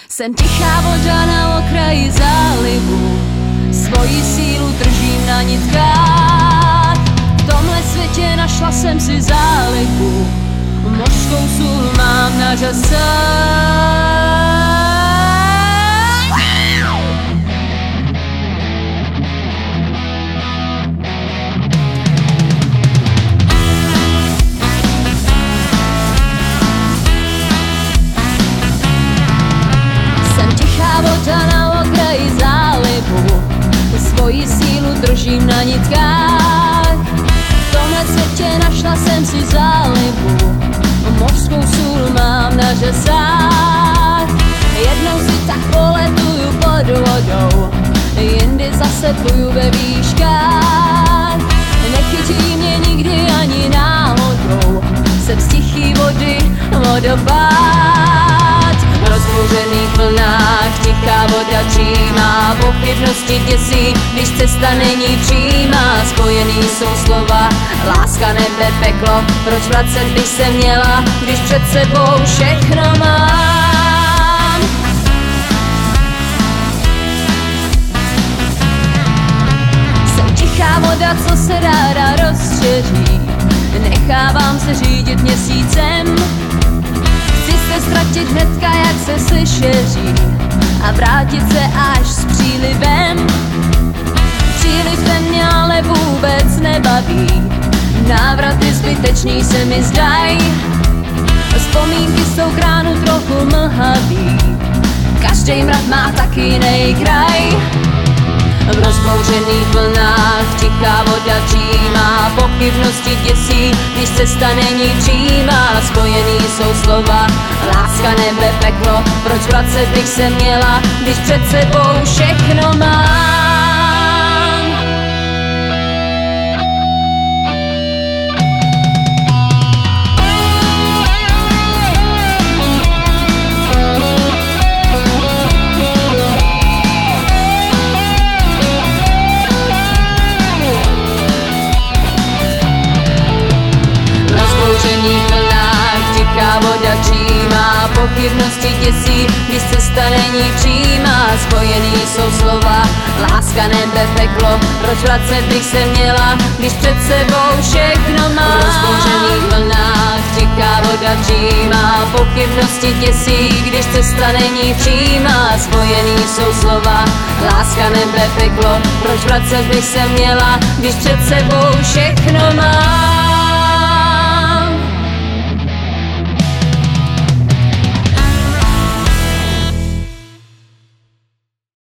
Jsem tichá voda na okraji zálivu, svoji sílu držím na nitkách. V tomhle světě našla jsem si zálivu, mořskou sůl mám na řasách. Voda na okraji zálivu, svoji sílu držím na nitkách. V tomhle světě našla jsem si zálivu, mořskou sůl mám na řasách. Jednou si tak poletuju pod vodou, jindy zase pluju ve výškách. Nechytí mě nikdy ani náhodou, jsem z tichý vody vodopád. V rozbouřených vlnách tichá voda dřímá, pochybnosti děsí, když cesta není přímá. Spojený jsou slova, láska, nebe, peklo, proč vracet bych se měla, když před sebou všechno mám. Jsem tichá voda, co se ráda rozšeří, nechávám se řídit měsícem. Chci se ztratit hnedka, jak se slyšeří, a vrátit se až s přílivem. Příliv ten mě ale vůbec nebaví, návraty zbytečný se mi zdají. Vzpomínky jsou k ránu trochu mlhavý, každý mrak má taky jiný kraj. V rozbouřených vlnách tichá voda dřímá, pochybnosti děsí, když cesta není přímá. Spojený jsou slova, láska, nebe, peklo, proč vracet bych se měla, když před sebou všechno mám. Voda dřímá, pochybnosti děsí, když cesta není přímá. Spojený jsou slova, láska, nebe, peklo, proč vracet bych se měla, když před sebou všechno mám. V rozbouřených vlnách tichá voda dřímá, pochybnosti děsí, když cesta není přímá. Spojený jsou slova, láska, nebe, peklo, proč vracet bych se měla, když před sebou všechno mám.